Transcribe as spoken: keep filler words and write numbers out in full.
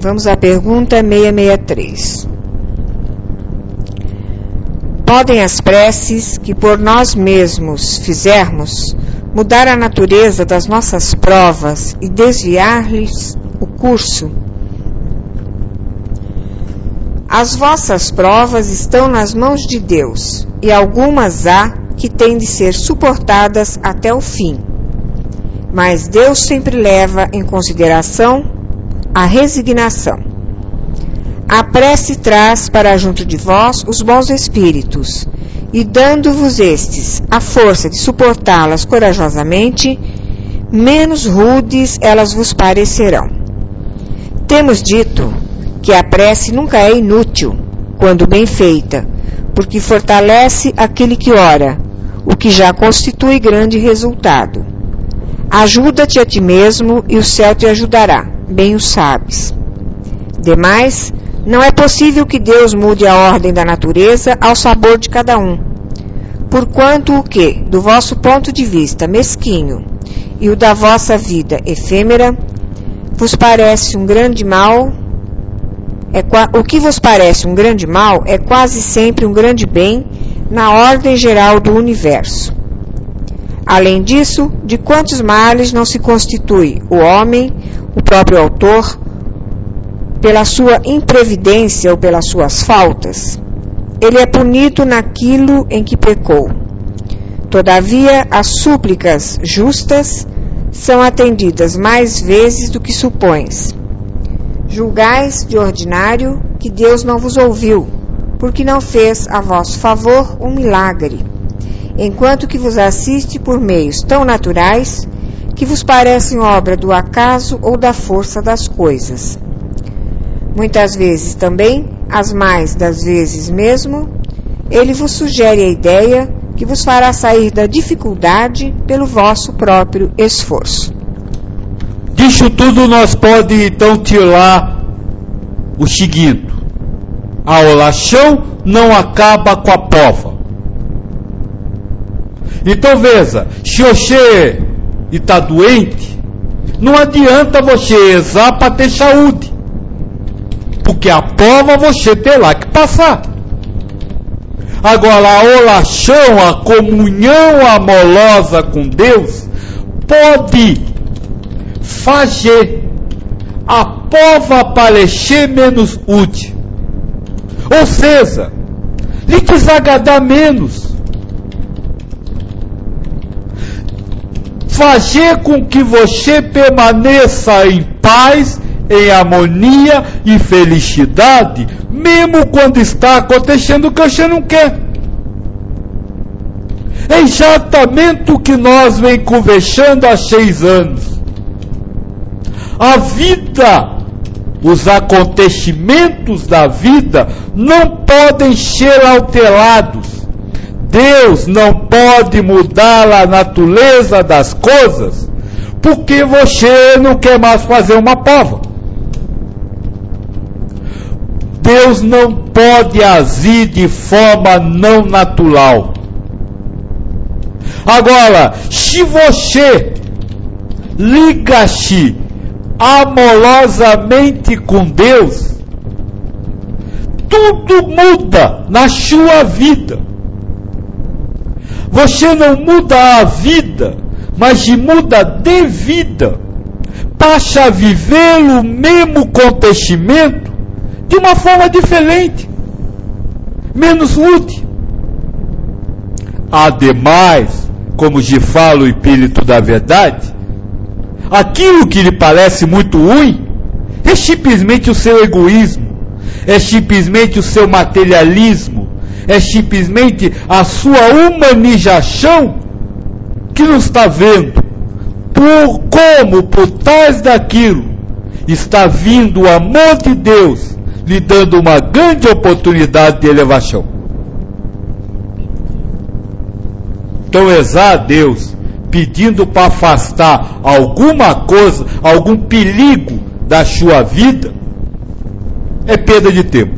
Vamos à pergunta seiscentos e sessenta e três. Podem as preces que por nós mesmos fizermos mudar a natureza das nossas provas e desviar-lhes o curso? As vossas provas estão nas mãos de Deus, e algumas há que têm de ser suportadas até o fim. Mas Deus sempre leva em consideração a resignação. A prece traz para junto de vós os bons espíritos, e dando-vos estes a força de suportá-las corajosamente, menos rudes elas vos parecerão. Temos dito que a prece nunca é inútil, quando bem feita, porque fortalece aquele que ora, o que já constitui grande resultado. Ajuda-te a ti mesmo e o céu te ajudará, bem o sabes. Demais, não é possível que Deus mude a ordem da natureza ao sabor de cada um. Porquanto o que, do vosso ponto de vista mesquinho, e o da vossa vida efêmera, vos parece um grande mal, é, o que vos parece um grande mal é quase sempre um grande bem na ordem geral do universo. Além disso, de quantos males não se constitui o homem, o próprio autor, pela sua imprevidência ou pelas suas faltas? Ele é punido naquilo em que pecou. Todavia, as súplicas justas são atendidas mais vezes do que supões. Julgais de ordinário que Deus não vos ouviu, porque não fez a vosso favor um milagre, enquanto que vos assiste por meios tão naturais que vos parecem obra do acaso ou da força das coisas. Muitas vezes também, as mais das vezes mesmo, ele vos sugere a ideia que vos fará sair da dificuldade pelo vosso próprio esforço. Disso tudo nós pode então tirar o seguinte: a oração não acaba com a prova. Então veja, se você está doente, não adianta você rezar para ter saúde, porque a prova você terá que passar. Agora, a oração, a comunhão amorosa com Deus, pode fazer a prova parecer menos útil, ou seja, lhe desagradar menos, fazer com que você permaneça em paz, em harmonia e felicidade, mesmo quando está acontecendo o que você não quer. É exatamente o que nós vem conversando há seis anos. A vida, os acontecimentos da vida não podem ser alterados. Deus não pode mudar a natureza das coisas porque você não quer mais fazer uma prova. Deus não pode agir de forma não natural. Agora, se você liga-se amorosamente com Deus, tudo muda na sua vida. Você não muda a vida, mas muda de vida. Passa a viver o mesmo acontecimento de uma forma diferente, menos útil. Ademais, como te fala o Espírito da Verdade, aquilo que lhe parece muito ruim é simplesmente o seu egoísmo, é simplesmente o seu materialismo, é simplesmente a sua humanização que não está vendo por como por trás daquilo está vindo o amor de Deus, lhe dando uma grande oportunidade de elevação. Então rezar a Deus pedindo para afastar alguma coisa, algum perigo da sua vida, é perda de tempo.